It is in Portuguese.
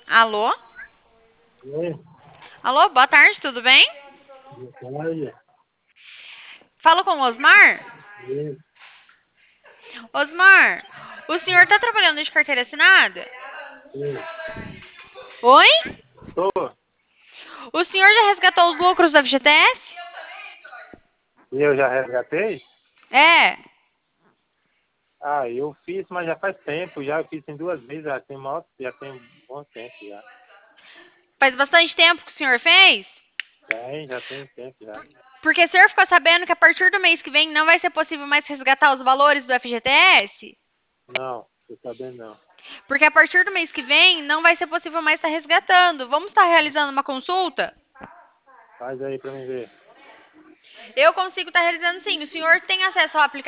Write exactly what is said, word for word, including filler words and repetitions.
Alô? Oi, Alô, boa tarde, tudo bem? boa tarde. Falo com o Osmar? Oi, Osmar, o senhor tá trabalhando de carteira assinada? oi. Oi? Tô. O senhor já resgatou os lucros do F G T S? E eu já resgatei? É. Ah, eu fiz, mas já faz tempo, já eu fiz em duas vezes, já tem, maior, já tem um bom tempo já. Faz bastante tempo que o senhor fez? Tem, já tem tempo já. Porque o senhor ficou sabendo que a partir do mês que vem não vai ser possível mais resgatar os valores do F G T S? Não, tô sabendo não. Porque a partir do mês que vem não vai ser possível mais estar resgatando. Vamos estar realizando uma consulta? Faz aí pra mim ver. Eu consigo estar realizando sim. O senhor tem acesso ao aplicativo?